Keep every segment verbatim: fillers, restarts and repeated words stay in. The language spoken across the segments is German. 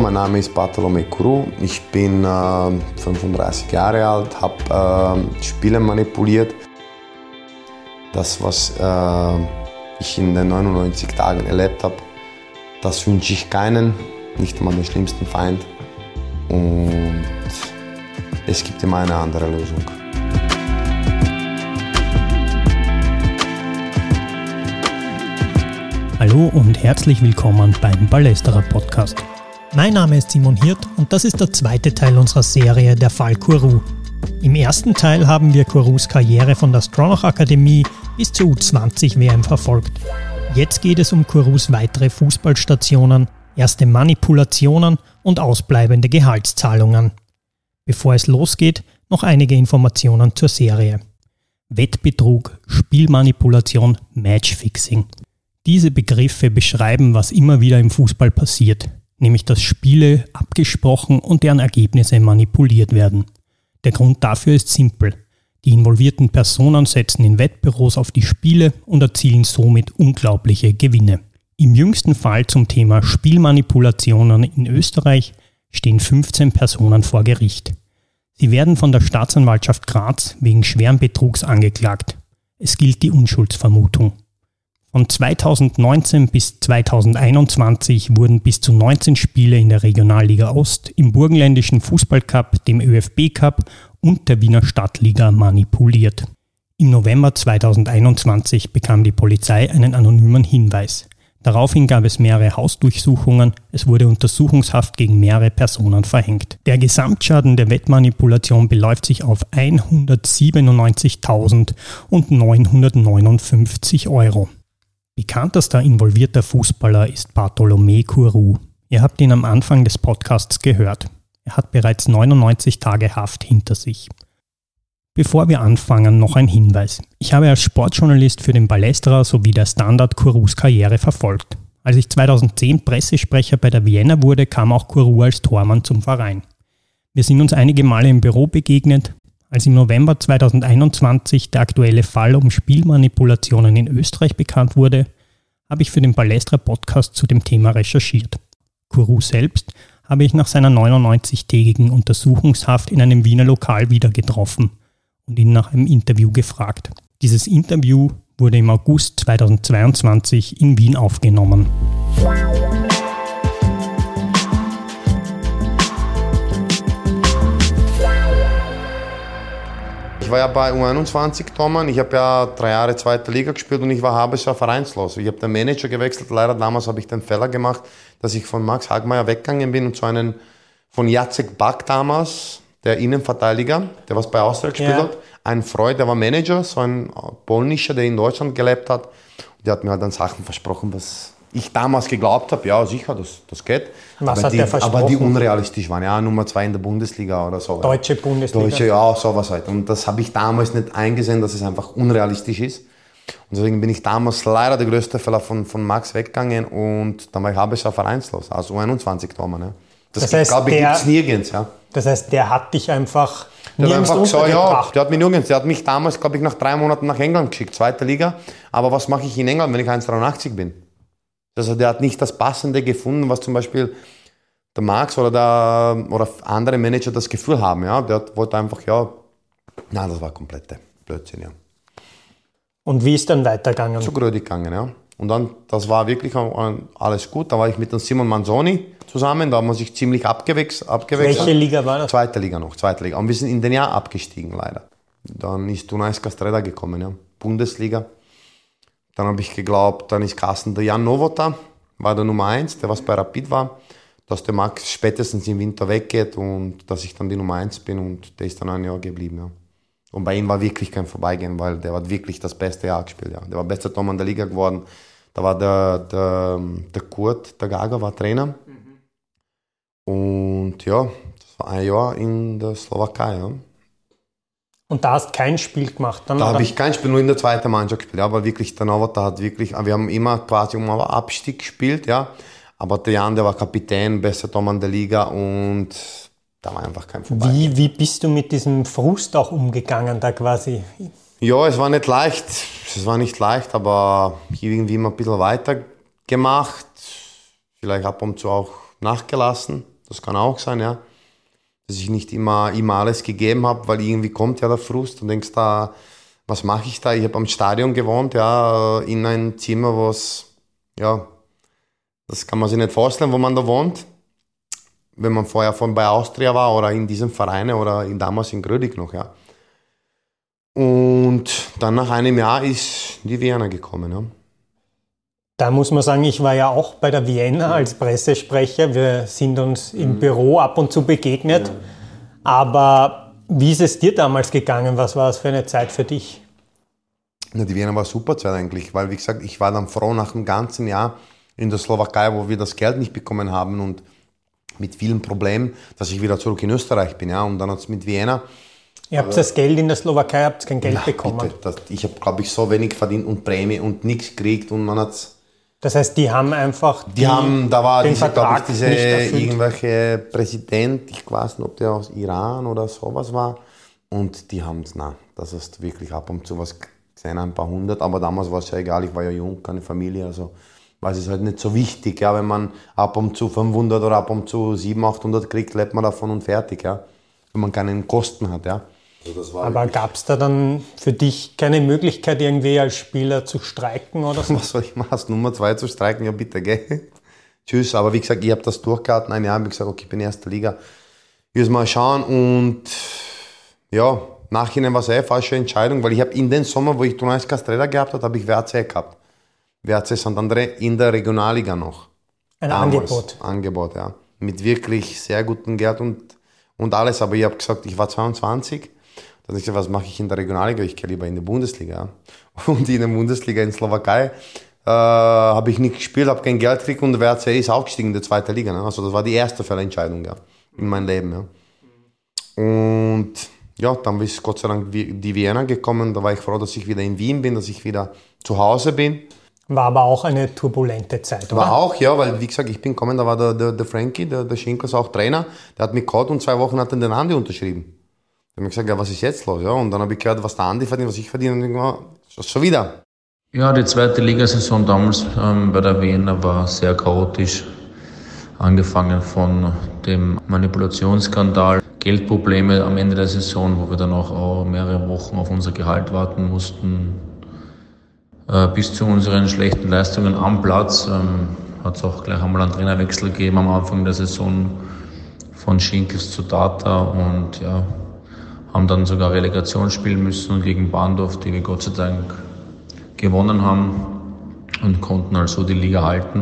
mein Name ist Bartolomé Kourou. Ich bin äh, fünfunddreißig Jahre alt, habe äh, Spiele manipuliert. Das, was äh, ich in den neunundneunzig Tagen erlebt habe, das wünsche ich keinen, nicht einmal den schlimmsten Feind. Und es gibt immer eine andere Lösung. Hallo und herzlich willkommen beim Ballesterer Podcast. Mein Name ist Simon Hirt und das ist der zweite Teil unserer Serie Der Fall Kourou. Im ersten Teil haben wir Kourous Karriere von der Stronach Akademie bis zur U zwanzig W M verfolgt. Jetzt geht es um Kourous weitere Fußballstationen, erste Manipulationen und ausbleibende Gehaltszahlungen. Bevor es losgeht, noch einige Informationen zur Serie. Wettbetrug, Spielmanipulation, Matchfixing. Diese Begriffe beschreiben, was immer wieder im Fußball passiert, nämlich dass Spiele abgesprochen und deren Ergebnisse manipuliert werden. Der Grund dafür ist simpel. Die involvierten Personen setzen in Wettbüros auf die Spiele und erzielen somit unglaubliche Gewinne. Im jüngsten Fall zum Thema Spielmanipulationen in Österreich stehen fünfzehn Personen vor Gericht. Sie werden von der Staatsanwaltschaft Graz wegen schweren Betrugs angeklagt. Es gilt die Unschuldsvermutung. Von zweitausendneunzehn bis zweitausendeinundzwanzig wurden bis zu neunzehn Spiele in der Regionalliga Ost, im Burgenländischen Fußballcup, dem ÖFB Cup und der Wiener Stadtliga manipuliert. Im November zweitausendeinundzwanzig bekam die Polizei einen anonymen Hinweis. Daraufhin gab es mehrere Hausdurchsuchungen, es wurde Untersuchungshaft gegen mehrere Personen verhängt. Der Gesamtschaden der Wettmanipulation beläuft sich auf hundertsiebenundneunzigtausendneunhundertneunundfünfzig Euro. Bekanntester involvierter Fußballer ist Bartolomé Kourou. Ihr habt ihn am Anfang des Podcasts gehört. Er hat bereits neunundneunzig Tage Haft hinter sich. Bevor wir anfangen, noch ein Hinweis. Ich habe als Sportjournalist für den Ballesterer sowie der Standard Kourous Karriere verfolgt. Als ich zweitausendzehn Pressesprecher bei der Vienna wurde, kam auch Kourou als Tormann zum Verein. Wir sind uns einige Male im Büro begegnet. Als im November zweitausendeinundzwanzig der aktuelle Fall um Spielmanipulationen in Österreich bekannt wurde, habe ich für den Ballesterer Podcast zu dem Thema recherchiert. Kourou selbst habe ich nach seiner neunundneunzig-tägigen Untersuchungshaft in einem Wiener Lokal wieder getroffen und ihn nach einem Interview gefragt. Dieses Interview wurde im August zweitausendzweiundzwanzig in Wien aufgenommen. Ich war ja bei U einundzwanzig Tormann, ich habe ja drei Jahre zweite Liga gespielt und ich war halbes Jahr vereinslos. Ich habe den Manager gewechselt, leider damals habe ich den Fehler gemacht, dass ich von Max Hagmeier weggegangen bin und zu einem von Jacek Bak damals, der Innenverteidiger, der was bei Austria gespielt ja. hat, ein Freund, der war Manager, so ein Polnischer, der in Deutschland gelebt hat. Und der hat mir halt dann Sachen versprochen, was ich damals geglaubt habe, ja sicher, das, das geht. Was aber, hat die, der versprochen? aber die unrealistisch waren, ja, Nummer zwei in der Bundesliga oder so. Deutsche Bundesliga? Deutsche, ja, sowas halt. Und das habe ich damals nicht eingesehen, dass es einfach unrealistisch ist. Und deswegen bin ich damals leider der größte Fehler von, von Max weggegangen und dann war ich halbes Jahr vereinslos, also U einundzwanzig Tormann. Ja. Das, das heißt, glaube ich, gibt es nirgends. Ja. Das heißt, der hat dich einfach der nirgends hat einfach gesagt, ja, der hat mich nirgends. Der hat mich damals, glaube ich, nach drei Monaten nach England geschickt, zweite Liga. Aber was mache ich in England, wenn ich eins Komma dreiundachtzig bin? Also der hat nicht das Passende gefunden, was zum Beispiel der Max oder, der, oder andere Manager das Gefühl haben. Ja? Der wollte einfach, ja, nein, das war komplette Blödsinn. Ja. Und wie ist dann weitergegangen? Zu Grödig gegangen, ja. Und dann, das war wirklich alles gut. Da war ich mit dem Simon Manzoni zusammen, da haben wir sich ziemlich abgewechselt. abgewechselt. Welche Liga war das? Zweite Liga noch, zweite Liga. Und wir sind in den Jahr abgestiegen, leider. Dann ist Dunajs Castreda gekommen, ja. Bundesliga. Dann habe ich geglaubt, dann ist Carsten der Jan Novota, war der Nummer eins, der was bei Rapid war, dass der Max spätestens im Winter weggeht und dass ich dann die Nummer eins bin und der ist dann ein Jahr geblieben. Ja. Und bei ihm war wirklich kein Vorbeigehen, weil der hat wirklich das beste Jahr gespielt. Ja. Der war bester Tormann der Liga geworden. Da war der, der, der Kurt, der Gaga, war Trainer. Mhm. Und ja, das war ein Jahr in der Slowakei. Ja. Und da hast du kein Spiel gemacht? Dann da habe ich kein Spiel, nur in der zweiten Mannschaft gespielt. Ja, aber wirklich, der Novota hat wirklich, wir haben immer quasi um Abstieg gespielt, ja. Aber der Jan, der war Kapitän, bester Tormann der Liga und da war einfach kein Vorbei. Wie, wie bist du mit diesem Frust auch umgegangen da quasi? Ja, es war nicht leicht. Es war nicht leicht, aber irgendwie immer ein bisschen weiter gemacht. Vielleicht ab und zu auch nachgelassen. Das kann auch sein, ja. Dass ich nicht immer, immer alles gegeben habe, weil irgendwie kommt ja der Frust und denkst da, was mache ich da? Ich habe am Stadion gewohnt, ja, in ein Zimmer, was, ja, das kann man sich nicht vorstellen, wo man da wohnt. Wenn man vorher von bei Austria war oder in diesem Verein oder in, damals in Grödig noch, ja. Und dann nach einem Jahr ist die Vienna gekommen, ja. Da muss man sagen, ich war ja auch bei der Vienna als Pressesprecher. Wir sind uns im mhm. Büro ab und zu begegnet. Ja. Aber wie ist es dir damals gegangen? Was war es für eine Zeit für dich? Ja, die Vienna war eine super Zeit eigentlich, weil wie gesagt, ich war dann froh nach dem ganzen Jahr in der Slowakei, wo wir das Geld nicht bekommen haben und mit vielen Problemen, dass ich wieder zurück in Österreich bin. Ja. Und dann hat es mit Vienna... Ihr habt das Geld in der Slowakei, habt kein Geld na, bekommen? Bitte, das, ich habe, glaube ich, so wenig verdient und Prämie und nichts gekriegt und man hat's... Das heißt, die haben einfach die, die haben, da war den diese, Vertrag ich, diese irgendwelche Präsident, ich weiß nicht, ob der aus Iran oder sowas war, und die haben es, na, das ist wirklich ab und zu was gesehen, ein paar hundert, aber damals war es ja egal, ich war ja jung, keine Familie, also war es halt nicht so wichtig, ja, wenn man ab und zu fünfhundert oder ab und zu siebenhundert, achthundert kriegt, lebt man davon und fertig, ja, wenn man keine Kosten hat, ja. Also das war aber gab es da dann für dich keine Möglichkeit, irgendwie als Spieler zu streiken oder so? Was soll ich machen? Nummer zwei zu streiken? Ja, bitte, gell? Tschüss. Aber wie gesagt, ich habe das durchgehalten. Ein Jahr habe ich gesagt, okay, ich bin in erster Liga. Ich muss mal schauen. Und ja, nachhinein war es eine falsche Entscheidung, weil ich habe in den Sommer, wo ich Dunajská Streda gehabt habe, habe ich W R C gehabt. W R C Santander in der Regionalliga noch. Ein Damals. Angebot. Angebot, ja. Mit wirklich sehr gutem Geld und, und alles. Aber ich habe gesagt, ich war zweiundzwanzig. Dann habe ich gesagt, was mache ich in der Regionalliga? Ich gehe lieber in die Bundesliga. Und in der Bundesliga in Slowakei äh, habe ich nicht gespielt, habe kein Geld gekriegt und der W R C ist aufgestiegen in die zweite Liga. Ne? Also das war die erste Fehlentscheidung, ja, in meinem Leben. Ja. Und ja, dann ist Gott sei Dank die Vienna gekommen. Da war ich froh, dass ich wieder in Wien bin, dass ich wieder zu Hause bin. War aber auch eine turbulente Zeit, oder? War auch, ja, weil wie gesagt, ich bin gekommen, da war der, der, der Frankie, der, der Schinkels auch Trainer, der hat mich gehabt und zwei Wochen hat er den Andi unterschrieben. Ich habe gesagt, ja, was ist jetzt los? Ja, und dann habe ich gehört, was der Andi verdient, was ich verdiene. Und ich dachte, oh, schon wieder. Ja, die zweite Ligasaison damals ähm, bei der Vienna war sehr chaotisch. Angefangen von dem Manipulationsskandal, Geldprobleme am Ende der Saison, wo wir dann auch, auch mehrere Wochen auf unser Gehalt warten mussten. Äh, bis zu unseren schlechten Leistungen am Platz ähm, hat es auch gleich einmal einen Trainerwechsel gegeben am Anfang der Saison von Schinkels zu Tata und ja, haben dann sogar Relegation spielen müssen gegen Bahndorf, die wir Gott sei Dank gewonnen haben und konnten also die Liga halten.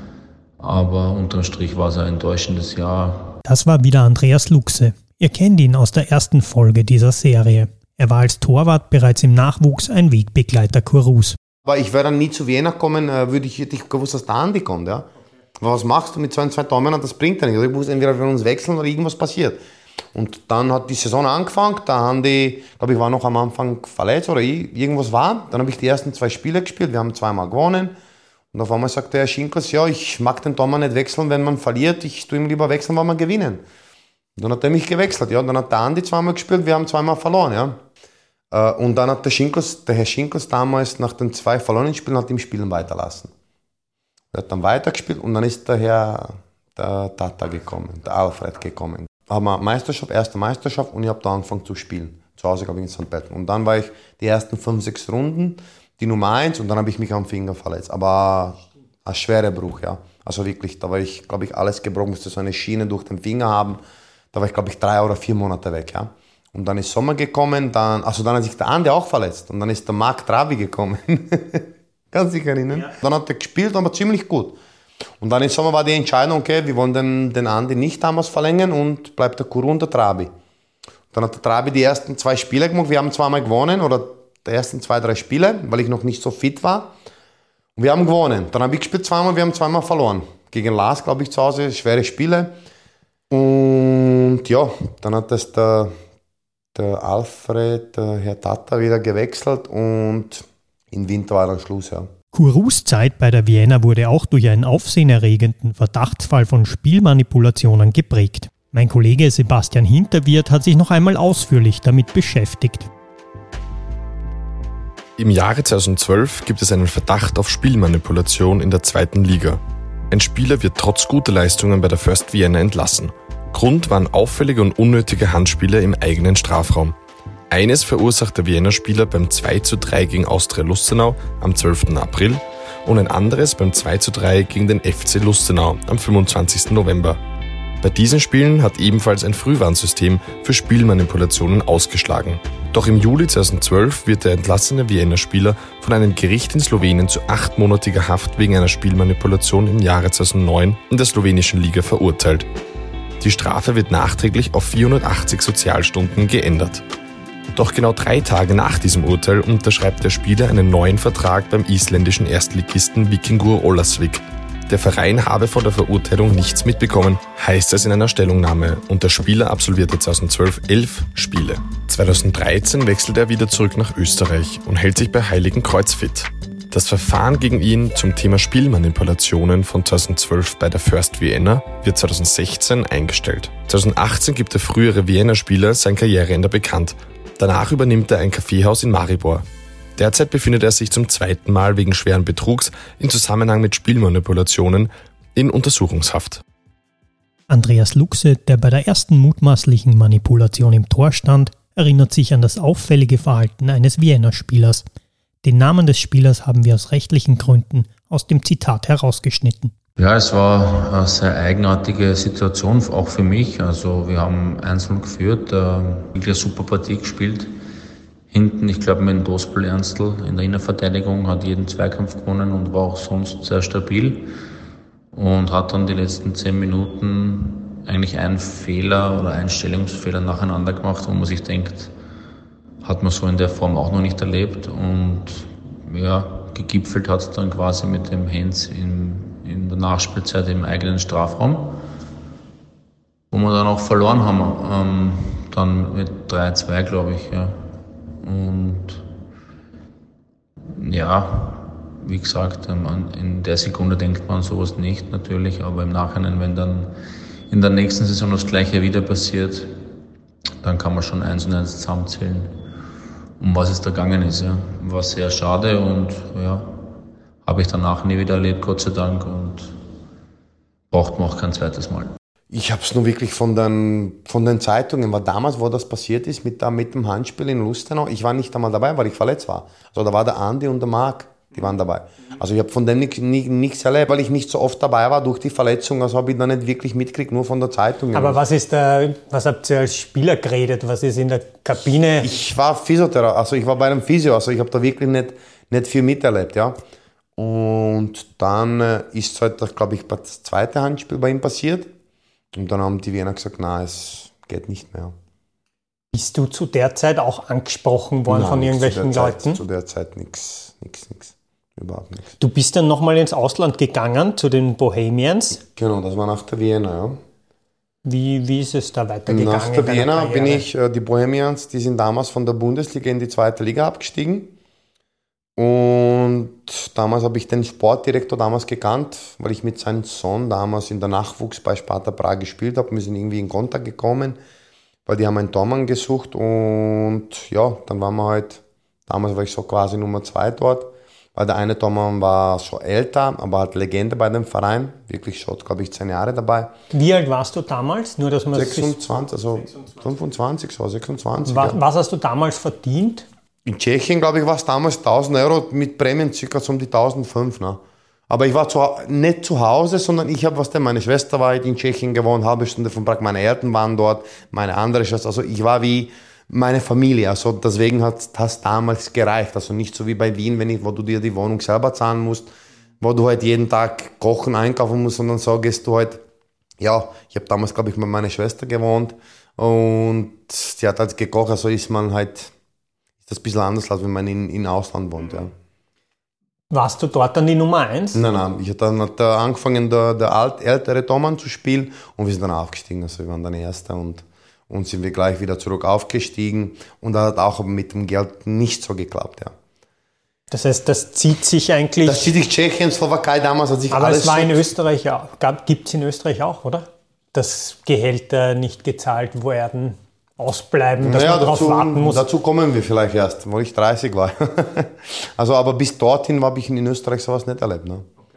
Aber unterm Strich war es ein enttäuschendes Jahr. Das war wieder Andreas Luchse. Ihr kennt ihn aus der ersten Folge dieser Serie. Er war als Torwart bereits im Nachwuchs ein Wegbegleiter Kourous. Aber ich wäre dann nie zu Vienna kommen, würde ich hätte ich gewusst, dass der Andi kommt. Ja? Aber was machst du mit so ein, zwei Daumen? Das bringt ja nichts. Ich muss entweder wir uns wechseln oder irgendwas passiert. Und dann hat die Saison angefangen, da haben die, glaube ich, war noch am Anfang verletzt oder irgendwas war. Dann habe ich die ersten zwei Spiele gespielt, wir haben zweimal gewonnen. Und auf einmal sagte Herr Schinkels, ja, ich mag den Thomas nicht wechseln, wenn man verliert, ich tue ihm lieber wechseln, wenn wir gewinnen. Und dann hat er mich gewechselt, ja. Dann hat der Andi zweimal gespielt, wir haben zweimal verloren, ja. Und dann hat der Schinkels, der Herr Schinkels damals nach den zwei verlorenen Spielen, hat ihm Spielen weiterlassen. Er hat dann weitergespielt und dann ist der Herr der Tata gekommen, der Alfred gekommen. Haben wir Meisterschaft, erste Meisterschaft und ich habe da angefangen zu spielen. Zu Hause, glaube ich, in Sankt Pölten. Und dann war ich die ersten fünf, sechs Runden, die Nummer eins und dann habe ich mich am Finger verletzt. Aber ein schwerer Bruch, ja. Also wirklich, da war ich, glaube ich, alles gebrochen, musste so eine Schiene durch den Finger haben. Da war ich, glaube ich, drei oder vier Monate weg, ja. Und dann ist Sommer gekommen, dann, also dann hat sich der Andi auch verletzt. Und dann ist der Marc Trabi gekommen. Kannst du dich erinnern? Ja. Dann hat er gespielt, aber ziemlich gut. Und dann im Sommer war die Entscheidung, okay, wir wollen den, den Andi nicht damals verlängern und bleibt der Kourou und der Trabi. Dann hat der Trabi die ersten zwei Spiele gemacht, wir haben zweimal gewonnen, oder die ersten zwei, drei Spiele, weil ich noch nicht so fit war. Und wir haben gewonnen. Dann habe ich gespielt zweimal, wir haben zweimal verloren. Gegen Lars, glaube ich, zu Hause, schwere Spiele. Und ja, dann hat das der, der Alfred, der Herr Tata wieder gewechselt und im Winter war dann Schluss, ja. Kourous Zeit bei der Vienna wurde auch durch einen aufsehenerregenden Verdachtsfall von Spielmanipulationen geprägt. Mein Kollege Sebastian Hinterwirt hat sich noch einmal ausführlich damit beschäftigt. Im Jahre zweitausendzwölf gibt es einen Verdacht auf Spielmanipulation in der zweiten Liga. Ein Spieler wird trotz guter Leistungen bei der First Vienna entlassen. Grund waren auffällige und unnötige Handspiele im eigenen Strafraum. Eines verursacht der Wiener Spieler beim zwei zu drei gegen Austria Lustenau am zwölften April und ein anderes beim zwei zu drei gegen den F C Lustenau am fünfundzwanzigsten November. Bei diesen Spielen hat ebenfalls ein Frühwarnsystem für Spielmanipulationen ausgeschlagen. Doch im Juli zweitausendzwölf wird der entlassene Wiener Spieler von einem Gericht in Slowenien zu achtmonatiger Haft wegen einer Spielmanipulation im Jahre zweitausendneun in der slowenischen Liga verurteilt. Die Strafe wird nachträglich auf vierhundertachtzig Sozialstunden geändert. Doch genau drei Tage nach diesem Urteil unterschreibt der Spieler einen neuen Vertrag beim isländischen Erstligisten Víkingur Ólafsvík. Der Verein habe von der Verurteilung nichts mitbekommen, heißt es in einer Stellungnahme, und der Spieler absolvierte zweitausendzwölf elf Spiele. zweitausenddreizehn wechselt er wieder zurück nach Österreich und hält sich bei Heiligenkreuz fit. Das Verfahren gegen ihn zum Thema Spielmanipulationen von zweitausendzwölf bei der First Vienna wird zweitausendsechzehn eingestellt. zweitausendachtzehn gibt der frühere Wiener Spieler sein Karriereende bekannt. Danach übernimmt er ein Kaffeehaus in Maribor. Derzeit befindet er sich zum zweiten Mal wegen schweren Betrugs in Zusammenhang mit Spielmanipulationen in Untersuchungshaft. Andreas Luchse, der bei der ersten mutmaßlichen Manipulation im Tor stand, erinnert sich an das auffällige Verhalten eines Wiener Spielers. Den Namen des Spielers haben wir aus rechtlichen Gründen aus dem Zitat herausgeschnitten. Ja, es war eine sehr eigenartige Situation, auch für mich. Also wir haben eins null geführt, äh, wirklich eine super Partie gespielt. Hinten, ich glaube, mit dem Dospel Ernstl in der Innenverteidigung hat jeden Zweikampf gewonnen und war auch sonst sehr stabil. Und hat dann die letzten zehn Minuten eigentlich einen Fehler oder einen Stellungsfehler nacheinander gemacht, wo man sich denkt, hat man so in der Form auch noch nicht erlebt. Und ja, gegipfelt hat es dann quasi mit dem Hens in, in der Nachspielzeit im eigenen Strafraum, wo wir dann auch verloren haben, ähm, dann mit drei zwei, glaube ich. Ja. Und ja, wie gesagt, in der Sekunde denkt man sowas nicht natürlich, aber im Nachhinein, wenn dann in der nächsten Saison das Gleiche wieder passiert, dann kann man schon eins und eins zusammenzählen, um was es da gegangen ist. Ja. War sehr schade und ja, habe ich danach nie wieder erlebt, Gott sei Dank, und braucht man auch kein zweites Mal. Ich habe es nur wirklich von den, von den Zeitungen, weil damals, wo das passiert ist mit, mit dem Handspiel in Lustenau, ich war nicht einmal dabei, weil ich verletzt war. Also da war der Andi und der Marc, die waren dabei. Also ich habe von dem nichts nicht, nicht erlebt, weil ich nicht so oft dabei war durch die Verletzung, also habe ich da nicht wirklich mitgekriegt, nur von der Zeitung. Aber was ist da, was habt ihr als Spieler geredet? Was ist in der Kabine? Ich war Physiotherapeut, also ich war bei einem Physio, also ich habe da wirklich nicht, nicht viel miterlebt, ja. Und dann ist halt, glaube ich, das zweite Handspiel bei ihm passiert. Und dann haben die Wiener gesagt, nein, es geht nicht mehr. Bist du zu der Zeit auch angesprochen worden Nein, von irgendwelchen zu Leuten? Zeit, zu der Zeit nichts, nichts, nichts, überhaupt nichts. Du bist dann nochmal ins Ausland gegangen, zu den Bohemians? Genau, das war nach der Vienna, ja. Wie, wie ist es da weitergegangen? Nach der Vienna bin ich, die Bohemians, die sind damals von der Bundesliga in die zweite Liga abgestiegen. Und damals habe ich den Sportdirektor damals gekannt, weil ich mit seinem Sohn damals in der Nachwuchs bei Sparta Prag gespielt habe. Wir sind irgendwie in Kontakt gekommen, weil die haben einen Tormann gesucht. Und ja, dann waren wir halt, damals war ich so quasi Nummer zwei dort, weil der eine Tormann war schon älter, aber hat Legende bei dem Verein, wirklich schon, glaube ich, zehn Jahre dabei. Wie alt warst du damals? Nur, dass man sechsundzwanzig, also fünfundzwanzig, so sechsundzwanzig. Was, ja. was hast du damals verdient? In Tschechien, glaube ich, war es damals tausend Euro, mit Prämien circa so um die tausendfünf. Ne? Aber ich war zu, nicht zu Hause, sondern ich habe, was denn, meine Schwester war in Tschechien gewohnt, eine halbe Stunde von Prag, meine Eltern waren dort, meine andere Schwester, also ich war wie meine Familie, also deswegen hat das damals gereicht, also nicht so wie bei Wien, wenn ich, wo du dir die Wohnung selber zahlen musst, wo du halt jeden Tag kochen, einkaufen musst, sondern so gehst du halt, ja, ich habe damals, glaube ich, mit meiner Schwester gewohnt und sie hat halt gekocht, also ist man halt, das ist ein bisschen anders, als wenn man in, in Ausland wohnt. Ja. Warst du dort dann die Nummer eins? Nein, nein. Ich habe dann hat angefangen, der, der alt, ältere Tormann zu spielen und wir sind dann aufgestiegen. Also wir waren dann Erster und, und sind wir gleich wieder zurück aufgestiegen. Und das hat auch mit dem Geld nicht so geklappt. Ja. Das heißt, das zieht sich eigentlich... Das zieht sich Tschechien, Slowakei damals. Hat sich aber alles es war so in Österreich auch. Gibt es in Österreich auch, oder? Dass Gehälter nicht gezahlt werden, ausbleiben, dass naja, man darauf warten muss. Dazu kommen wir vielleicht erst, wo ich dreißig war. Also, aber bis dorthin habe ich in Österreich sowas nicht erlebt. Ne? Okay.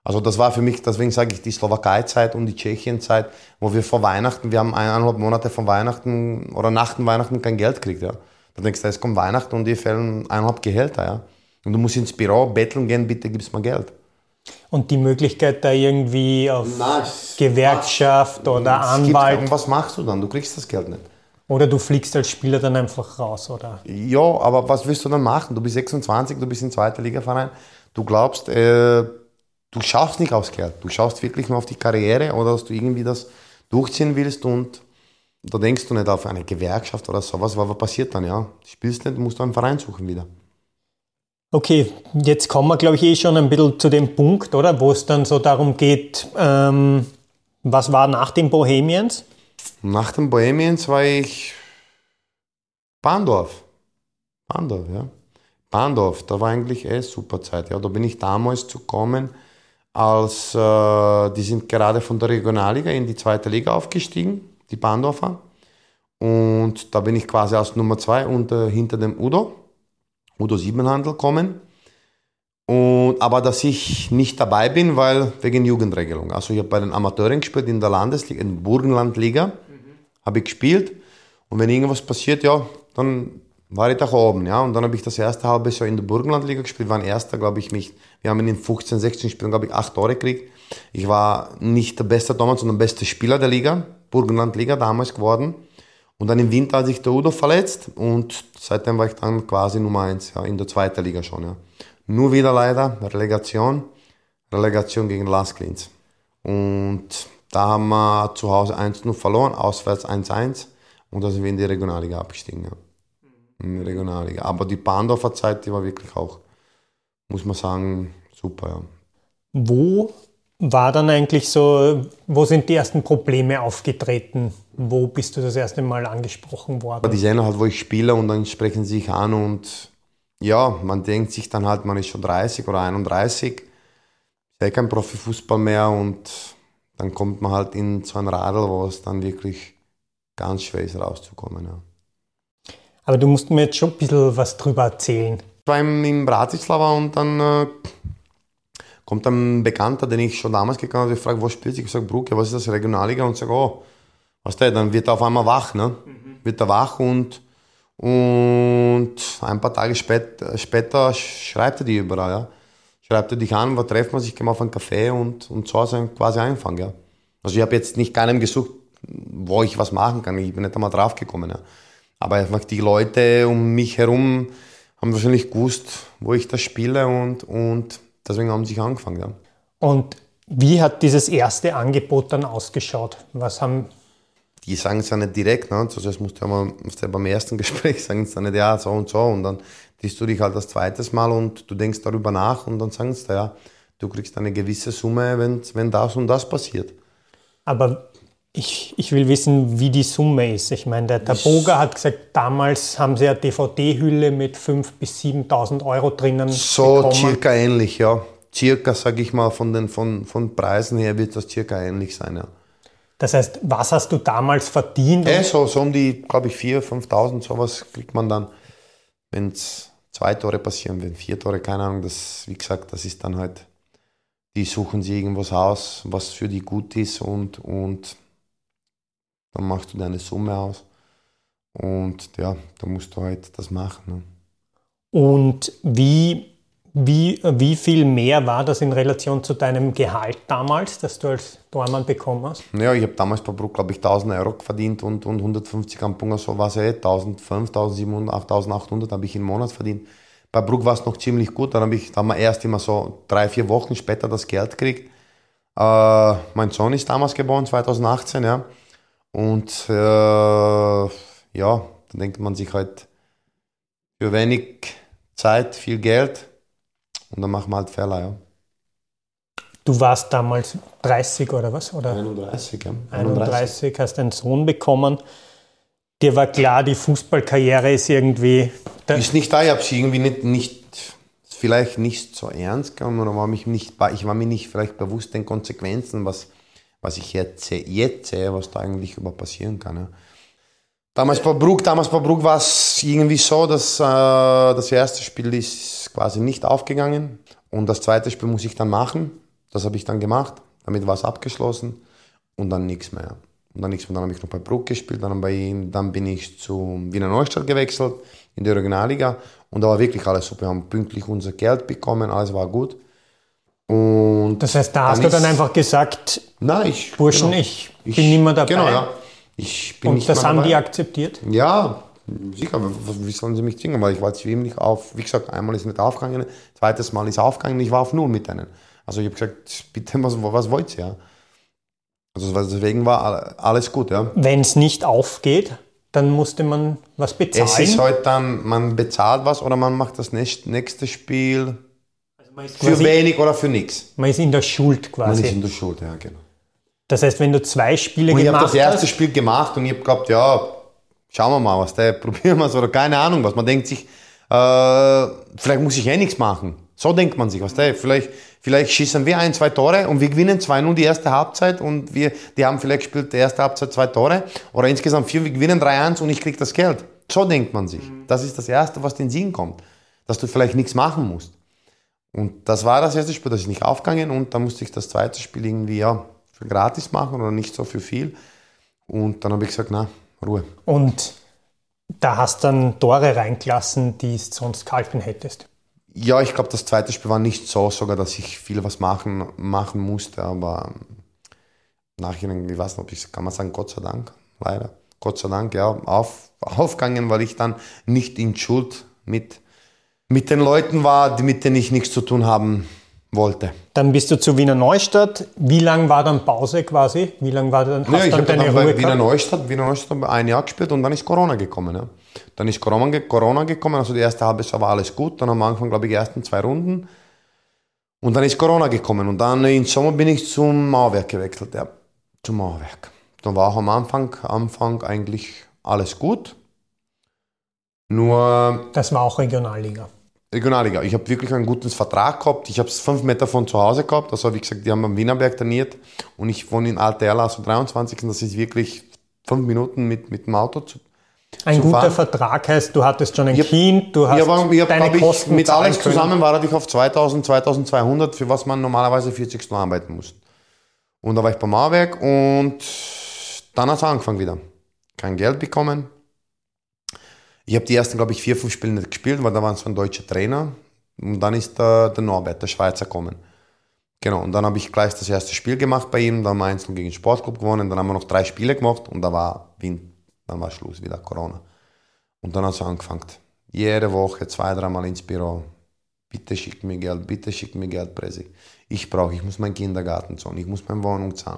Also das war für mich, deswegen sage ich, die Slowakei-Zeit und die Tschechien-Zeit, wo wir vor Weihnachten, wir haben eineinhalb Monate vor Weihnachten oder nach dem Weihnachten kein Geld gekriegt. Ja. Da denkst du, es kommt Weihnachten und dir fehlen eineinhalb Gehälter. Ja. Und du musst ins Büro betteln gehen, bitte gib's mir Geld. Und die Möglichkeit da irgendwie auf Nein, Gewerkschaft oder es Anwalt. Gibt, was machst du dann? Du kriegst das Geld nicht. Oder du fliegst als Spieler dann einfach raus, oder? Ja, aber was willst du dann machen? Du bist sechsundzwanzig, du bist in zweiter Liga-Verein. Du glaubst, äh, du schaust nicht aufs Geld. Du schaust wirklich nur auf die Karriere oder dass du irgendwie das durchziehen willst und da denkst du nicht auf eine Gewerkschaft oder sowas. Was passiert dann? Ja, du spielst nicht, musst du einen Verein suchen wieder. Okay, jetzt kommen wir, glaube ich, eh schon ein bisschen zu dem Punkt, oder? Wo es dann so darum geht, ähm, was war nach den Bohemians? Nach den Bohemians war ich Bahndorf. Bahndorf, ja. Bahndorf, da war eigentlich eh super Zeit. Ja. Da bin ich damals gekommen, als äh, die sind gerade von der Regionalliga in die zweite Liga aufgestiegen, die Bahndorfer. Und da bin ich quasi als Nummer zwei unter, hinter dem Udo, Udo Siebenhandel kommen. Und, aber dass ich nicht dabei bin, weil wegen Jugendregelung. Also ich habe bei den Amateuren gespielt in der Landesliga, in der Burgenlandliga, mhm. habe ich gespielt. Und wenn irgendwas passiert, ja, dann war ich da oben. Ja. Und dann habe ich das erste halbes Jahr in der Burgenlandliga gespielt, war ein erster, glaube ich, nicht. Wir haben in fünfzehn, sechzehn Spielen, glaube ich, acht Tore gekriegt. Ich war nicht der beste damals, sondern der beste Spieler der Liga, Burgenlandliga damals geworden. Und dann im Winter hat sich der Udo verletzt und seitdem war ich dann quasi Nummer eins, ja, in der zweiten Liga schon, ja. Nur wieder leider Relegation, Relegation gegen Las Klins. Und da haben wir zu Hause eins null verloren, auswärts eins eins und da sind wir in die Regionalliga abgestiegen. Ja. In die Regionalliga. Aber die Bahndorfer Zeit, die war wirklich auch, muss man sagen, super. Ja. Wo war dann eigentlich so, wo sind die ersten Probleme aufgetreten? Wo bist du das erste Mal angesprochen worden? Die sehen halt, wo ich spiele und dann sprechen sie sich an und ja, man denkt sich dann halt, man ist schon dreißig oder einunddreißig, ist ja kein Profifußball mehr und dann kommt man halt in so ein Radl, wo es dann wirklich ganz schwer ist, rauszukommen. Ja. Aber du musst mir jetzt schon ein bisschen was drüber erzählen. Ich war in Bratislava und dann äh, kommt ein Bekannter, den ich schon damals gekannt habe, ich frage, wo spielst du? Ich sage, Bruck, ja, was ist das, Regionalliga? Und sage, oh, was der? Dann wird er auf einmal wach, ne? Mhm. Wird er wach und Und ein paar Tage spät, später schreibt er die überall, ja. Schreibt er dich an, wo treffen wir sich, gehen wir auf einen Café und, und so ist er quasi angefangen, ja. Also ich habe jetzt nicht keinem gesucht, wo ich was machen kann, ich bin nicht einmal drauf gekommen, ja. Aber einfach die Leute um mich herum haben wahrscheinlich gewusst, wo ich das spiele und, und deswegen haben sie sich angefangen, ja. Und wie hat dieses erste Angebot dann ausgeschaut? Was haben Die sagen es ja nicht direkt, ne? Also das musst du ja mal beim ersten Gespräch sagen, es dann nicht, ja, so und so. Und dann siehst du dich halt das zweite Mal und du denkst darüber nach und dann sagen sie dir, ja, du kriegst eine gewisse Summe, wenn, wenn das und das passiert. Aber ich, ich will wissen, wie die Summe ist. Ich meine, der Taboga hat gesagt, damals haben sie eine D V D-Hülle mit fünftausend bis siebentausend Euro drinnen So bekommen. Circa ähnlich, ja. Circa, sage ich mal, von den von, von Preisen her wird das circa ähnlich sein, ja. Das heißt, was hast du damals verdient? Äh, so, so um die, glaube ich, viertausend, fünftausend, sowas kriegt man dann, wenn es zwei Tore passieren, wenn vier Tore, keine Ahnung, das, wie gesagt, das ist dann halt, die suchen sich irgendwas aus, was für die gut ist und, und dann machst du deine Summe aus und ja, da musst du halt das machen. Ne? Und wie... Wie, wie viel mehr war das in Relation zu deinem Gehalt damals, das du als Tormann bekommen hast? Ja, ich habe damals bei Bruck, glaube ich, tausend Euro verdient und, und hundertfünfzig am Punkt, so war es eh, eintausendfünfhundert, eintausendsiebenhundert, achttausendachthundert habe ich im Monat verdient. Bei Bruck war es noch ziemlich gut, dann habe ich da haben wir erst immer so drei, vier Wochen später das Geld gekriegt. Äh, mein Sohn ist damals geboren, zweitausendachtzehn, ja. Und äh, ja, da denkt man sich halt, für wenig Zeit viel Geld. Und dann machen wir halt Fehler, ja. Du warst damals dreißig oder was? Oder einunddreißig, ja. einunddreißig, hast einen Sohn bekommen. Dir war klar, die Fußballkarriere ist irgendwie... Ist nicht da, ich habe sie irgendwie nicht, nicht, vielleicht nicht so ernst genommen, oder war mich nicht, ich war mir nicht vielleicht bewusst den Konsequenzen, was, was ich jetzt, jetzt sehe, was da eigentlich über passieren kann, ja. Damals bei Bruck, damals bei Bruck war es irgendwie so, dass äh, das erste Spiel ist quasi nicht aufgegangen und das zweite Spiel muss ich dann machen Das habe ich dann gemacht. Damit war es abgeschlossen und dann nichts mehr. Und dann nichts mehr. Dann habe ich noch bei Bruck gespielt, dann, bei ihm, dann bin ich zu Wiener Neustadt gewechselt in die Regionalliga und da war wirklich alles super. Wir haben pünktlich unser Geld bekommen, alles war gut. Und das heißt, da hast du dann einfach gesagt, nein, ich, Burschen, genau, ich bin ich, nicht mehr dabei. Genau, ja. Ich bin und nicht das mehr haben dabei. die akzeptiert? Ja, sicher, wie sollen sie mich zwingen? Weil ich war ziemlich auf, wie gesagt, einmal ist nicht aufgegangen, zweites Mal ist aufgegangen, ich war auf Null mit denen. Also ich habe gesagt, bitte, was, was wollt ihr? Ja? Also deswegen war alles gut, ja. Wenn es nicht aufgeht, dann musste man was bezahlen? Es ist halt dann, man bezahlt was oder man macht das nächste Spiel also für wenig oder für nichts. Man ist in der Schuld quasi. Man ist in der Schuld, ja, genau. Das heißt, wenn du zwei Spiele und gemacht hast... Ich habe das erste hast, Spiel gemacht und ich habe gehabt, ja, schauen wir mal, was der, probieren wir es oder keine Ahnung was. Man denkt sich, äh, vielleicht muss ich eh nichts machen. So denkt man sich, was der, vielleicht, vielleicht schießen wir ein, zwei Tore und wir gewinnen zwei null die erste Halbzeit und wir, die haben vielleicht gespielt die erste Halbzeit zwei Tore oder insgesamt vier, wir gewinnen drei eins und ich kriege das Geld. So denkt man sich. Das ist das Erste, was in den Sinn kommt, dass du vielleicht nichts machen musst. Und das war das erste Spiel, das ist nicht aufgegangen und dann musste ich das zweite Spiel irgendwie, ja, für gratis machen oder nicht so für viel. Und dann habe ich gesagt, na, Ruhe. Und da hast du dann Tore reingelassen, die du sonst gehalten hättest? Ja, ich glaube, das zweite Spiel war nicht so sogar, dass ich viel was machen, machen musste, aber nachher, ich weiß nicht, ob ich, kann man sagen, Gott sei Dank, leider, Gott sei Dank, ja, auf, aufgegangen, weil ich dann nicht in Schuld mit, mit den Leuten war, die, mit denen ich nichts zu tun haben wollte. Dann bist du zu Wiener Neustadt. Wie lange war dann Pause quasi? Wie lange war dann, hast ja, ich dann deine dann Ruhe bei Wiener Neustadt, Wiener Neustadt ein Jahr gespielt und dann ist Corona gekommen. Ja. Dann ist Corona, Corona gekommen, also die erste halbe Jahr war alles gut. Dann am Anfang, glaube ich, die ersten zwei Runden. Und dann ist Corona gekommen. Und dann im Sommer bin ich zum Mauerwerk gewechselt. Ja, zum Mauerwerk. Dann war auch am Anfang, Anfang eigentlich alles gut. Nur... Das war auch Regionalliga. Regionalliga. Ich habe wirklich einen guten Vertrag gehabt. Ich habe es fünf Meter von zu Hause gehabt. Also wie gesagt, die haben am Wienerberg trainiert und ich wohne in Alte Erla, also dreiundzwanzig. Das ist wirklich fünf Minuten mit, mit dem Auto zu Ein zu guter fahren. Vertrag heißt, du hattest schon ein ich Kind, du hast ich hab, ich hab, deine ich, Kosten mit alles können. zusammen war ich auf zweitausend, zweitausendzweihundert, für was man normalerweise vierzig Stunden arbeiten muss. Und da war ich beim Mauerwerk und dann hat es angefangen wieder. Kein Geld bekommen. Ich habe die ersten, glaube ich, vier, fünf Spiele nicht gespielt, weil da war so ein deutscher Trainer. Und dann ist der, der Norbert, der Schweizer, gekommen. Genau, und dann habe ich gleich das erste Spiel gemacht bei ihm, dann haben wir eins gegen den Sportclub gewonnen, dann haben wir noch drei Spiele gemacht und da war Wind, dann war Schluss, wieder Corona. Und dann hat es angefangen. Jede Woche, zwei, dreimal ins Büro. Bitte schickt mir Geld, bitte schickt mir Geld, Presi. Ich brauche, ich muss meinen Kindergarten zahlen, ich muss meine Wohnung zahlen.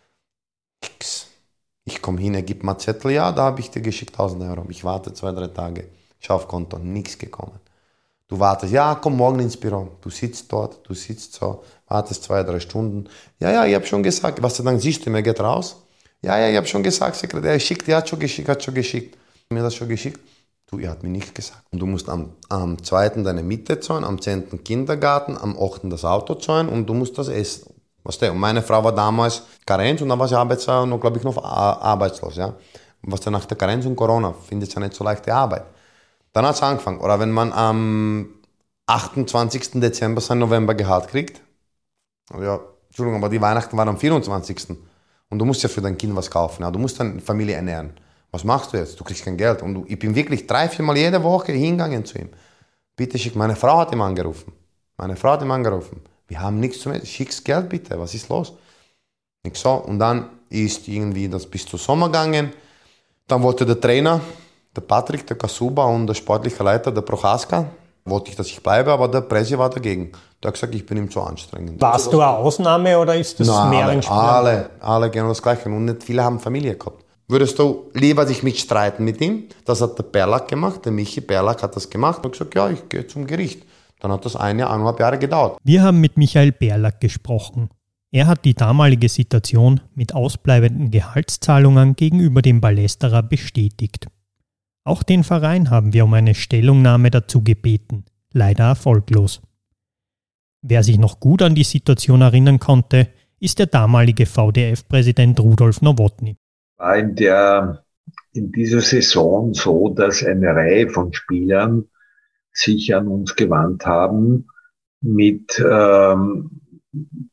Nix. Ich komme hin, er gibt mir einen Zettel, ja, da habe ich dir geschickt tausend Euro. Ich warte zwei, drei Tage, schau auf Konto, nichts gekommen. Du wartest, ja, komm morgen ins Büro. Du sitzt dort, du sitzt so, wartest zwei, drei Stunden. Ja, ja, ich habe schon gesagt. Was du dann siehst, du, mir geht raus. Ja, ja, ich habe schon gesagt, Sekretär, er schickt, er hat schon geschickt, hat schon geschickt. Mir das schon geschickt. Du, er hat mir nichts gesagt. Und du musst am, am zweiten deine Miete zahlen, am zehnten Kindergarten, am achten das Auto zahlen und du musst das essen. Was der? Und meine Frau war damals Karenz und dann war sie arbeitslos und glaube ich noch arbeitslos. Ja? Und was dann nach der Karenz und Corona findet sie nicht so leichte Arbeit. Dann hat es angefangen. Oder wenn man am achtundzwanzigsten Dezember sein Novembergehalt kriegt, ja, Entschuldigung, aber die Weihnachten waren am vierundzwanzigsten Und du musst ja für dein Kind was kaufen. Ja? Du musst deine Familie ernähren. Was machst du jetzt? Du kriegst kein Geld. Und du, ich bin wirklich drei, viermal jede Woche hingegangen zu ihm. Bitte schick, meine Frau hat ihm angerufen. Meine Frau hat ihm angerufen. Wir haben nichts zu essen. Schick's Geld bitte. Was ist los? Ich so. Und dann ist irgendwie das bis zum Sommer gegangen. Dann wollte der Trainer, der Patrick, der Kasuba und der sportliche Leiter, der Prochaska, wollte ich, dass ich bleibe, aber der Presse war dagegen. Der hat gesagt, ich bin ihm zu anstrengend. Warst du eine Ausnahme oder ist das Nein, mehr alle, in Spielern? alle, alle genau das Gleiche. Und nicht viele haben Familie gehabt. Würdest du lieber dich mitstreiten mit ihm? Das hat der Perlak gemacht, der Michi Perlak hat das gemacht und gesagt, ja, ich gehe zum Gericht. Dann hat das ein Jahr, eineinhalb Jahre gedauert. Wir haben mit Michael Perlak gesprochen. Er hat die damalige Situation mit ausbleibenden Gehaltszahlungen gegenüber dem Ballesterer bestätigt. Auch den Verein haben wir um eine Stellungnahme dazu gebeten, leider erfolglos. Wer sich noch gut an die Situation erinnern konnte, ist der damalige V D F-Präsident Rudolf Nowotny. War in der, in dieser Saison so, dass eine Reihe von Spielern sich an uns gewandt haben mit ähm,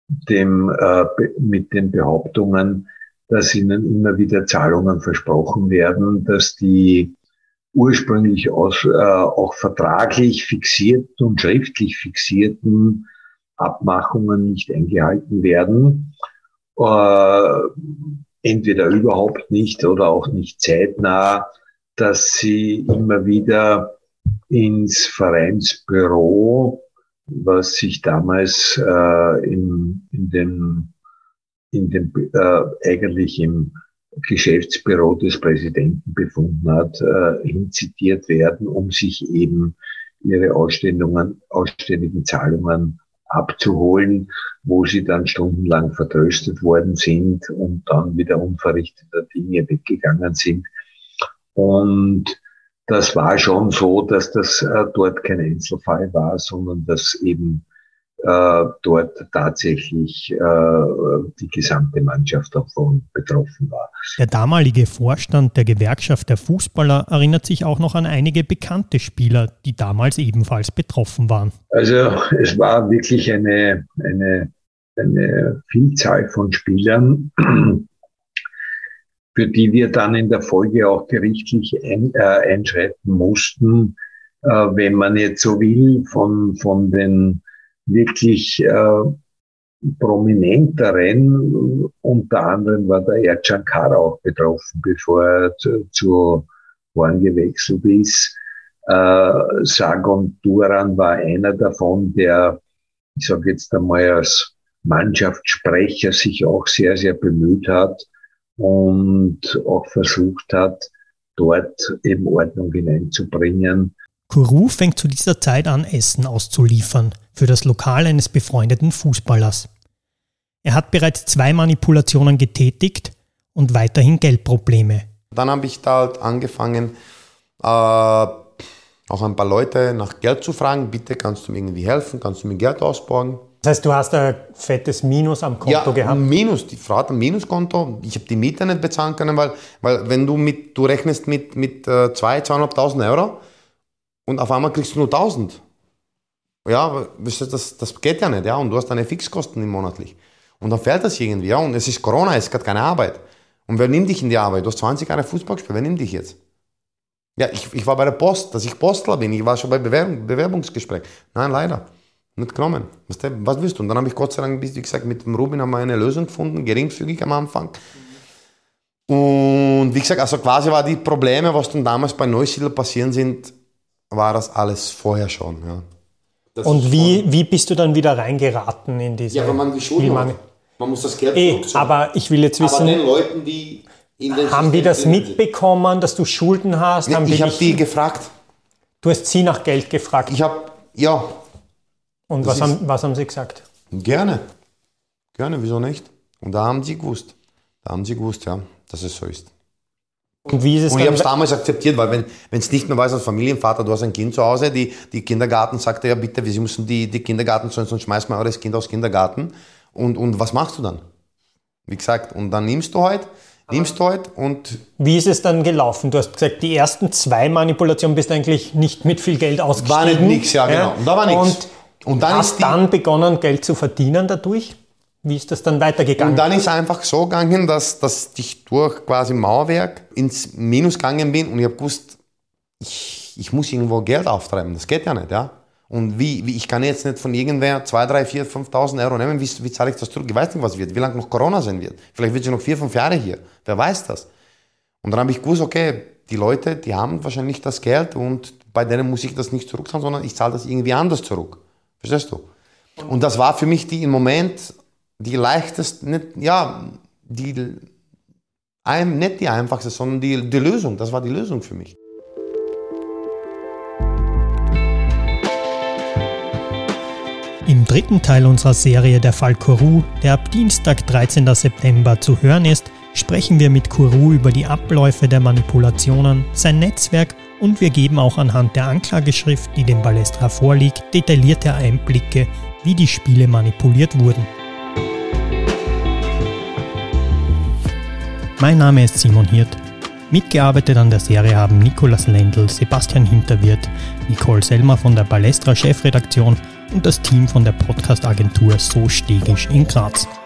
dem, äh, mit den Behauptungen, dass ihnen immer wieder Zahlungen versprochen werden, dass die ursprünglich aus, äh, auch vertraglich fixierten und schriftlich fixierten Abmachungen nicht eingehalten werden, äh, entweder überhaupt nicht oder auch nicht zeitnah, dass sie immer wieder ins Vereinsbüro, was sich damals äh, in, in dem, in dem äh, eigentlich im Geschäftsbüro des Präsidenten befunden hat, äh, hinzitiert werden, um sich eben ihre Ausständigen, ausständigen Zahlungen abzuholen, wo sie dann stundenlang vertröstet worden sind und dann wieder unverrichteter Dinge weggegangen sind. Und das war schon so, dass das äh, dort kein Einzelfall war, sondern dass eben äh, dort tatsächlich äh, die gesamte Mannschaft davon betroffen war. Der damalige Vorstand der Gewerkschaft der Fußballer erinnert sich auch noch an einige bekannte Spieler, die damals ebenfalls betroffen waren. Also es war wirklich eine, eine, eine Vielzahl von Spielern, für die wir dann in der Folge auch gerichtlich ein, äh, einschreiten mussten, äh, wenn man jetzt so will, von, von den wirklich äh, prominenteren, unter anderem war der Ercan Kara auch betroffen, bevor er zu, zu Horn gewechselt ist. Äh, Sargon Duran war einer davon, der, ich sage jetzt einmal als Mannschaftssprecher, sich auch sehr, sehr bemüht hat und auch versucht hat, dort eben Ordnung hineinzubringen. Kourou fängt zu dieser Zeit an, Essen auszuliefern für das Lokal eines befreundeten Fußballers. Er hat bereits zwei Manipulationen getätigt und weiterhin Geldprobleme. Dann habe ich da halt angefangen, äh, auch ein paar Leute nach Geld zu fragen. Bitte, kannst du mir irgendwie helfen? Kannst du mir Geld ausborgen? Das heißt, du hast ein fettes Minus am Konto ja, gehabt? Ein Minus. Die Frau hat ein Minuskonto. Ich habe die Miete nicht bezahlen können, weil, weil wenn du mit, du rechnest mit, mit äh, zwei, zweieinhalbtausend Euro und auf einmal kriegst du nur tausend. Ja, das, das geht ja nicht, ja. Und du hast deine Fixkosten im monatlich. Und dann fällt das irgendwie, ja. Und es ist Corona, es ist gerade keine Arbeit. Und wer nimmt dich in die Arbeit? Du hast zwanzig Jahre Fußball gespielt, wer nimmt dich jetzt? Ja, ich, ich war bei der Post, dass ich Postler bin. Ich war schon bei Bewerbung, Bewerbungsgespräch. Nein, leider. Nicht genommen. Was, was willst du? Und dann habe ich Gott sei Dank, wie gesagt, mit dem Rubin haben wir eine Lösung gefunden, geringfügig am Anfang. Und wie gesagt, also quasi war die Probleme, was dann damals bei Neusiedl passieren sind, war das alles vorher schon. Ja. Das und wie, wie bist du dann wieder reingeraten in diese... Ja, weil man die Schulden hat. Man muss das Geld eh, aber ich will jetzt wissen, aber den Leuten, die in den haben die das mitbekommen, dass du Schulden hast? Nee, haben ich habe die gefragt. Du hast sie nach Geld gefragt? Ich habe, ja. Und was haben, was haben sie gesagt? Gerne. Gerne, wieso nicht? Und da haben sie gewusst. Da haben sie gewusst, ja, dass es so ist. Und wie ist es Und dann? ich habe es damals akzeptiert, weil wenn es nicht mehr weiß als Familienvater, du hast ein Kind zu Hause, die, die Kindergarten sagte, ja bitte, Sie müssen die, die Kindergarten zahlen, sonst schmeißt man eures Kind aus Kindergarten. Und, und was machst du dann? Wie gesagt, und dann nimmst du halt, nimmst du halt und... Wie ist es dann gelaufen? Du hast gesagt, die ersten zwei Manipulationen bist eigentlich nicht mit viel Geld ausgestiegen. War nicht nix, ja genau. Und da war nichts. Und, und dann hast ist die, dann begonnen, Geld zu verdienen dadurch? Wie ist das dann weitergegangen? Und dann ist es einfach so gegangen, dass, dass ich durch quasi Mauerwerk ins Minus gegangen bin und ich habe gewusst, ich, ich muss irgendwo Geld auftreiben. Das geht ja nicht, ja. Und wie, wie ich kann jetzt nicht von irgendwer zwei, drei, vier, fünftausend Euro nehmen, wie, wie zahle ich das zurück? Ich weiß nicht, was wird, wie lange noch Corona sein wird. Vielleicht wird es noch vier, fünf Jahre hier. Wer weiß das? Und dann habe ich gewusst, okay, die Leute, die haben wahrscheinlich das Geld und bei denen muss ich das nicht zurückzahlen, sondern ich zahle das irgendwie anders zurück. Verstehst du? Und das war für mich die im Moment die leichteste, nicht, ja, die, ein, nicht die einfachste, sondern die, die Lösung. Das war die Lösung für mich. Im dritten Teil unserer Serie Der Fall Kourou, der ab Dienstag, dreizehnten September zu hören ist, sprechen wir mit Kourou über die Abläufe der Manipulationen, sein Netzwerk und wir geben auch anhand der Anklageschrift, die dem Ballestra vorliegt, detaillierte Einblicke, wie die Spiele manipuliert wurden. Mein Name ist Simon Hirt. Mitgearbeitet an der Serie haben Nikolaus Lendl, Sebastian Hinterwirth, Nicole Selmer von der Ballestra Chefredaktion und das Team von der Podcast-Agentur So Stegisch in Graz.